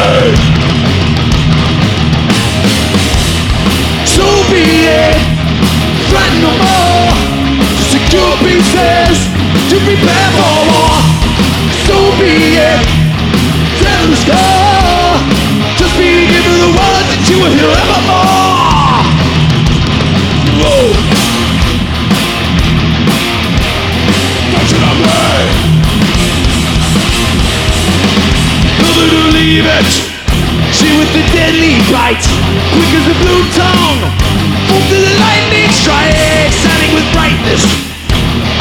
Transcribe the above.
So be it, threaten no more. To secure pieces, to prepare for war. So be it, tell the score. Just be given the word that you will hear evermore. Whoa. Fortunately, never to leave it. She with the deadly bite, quick as a blue tongue, moved to the lightning strike, shining with brightness.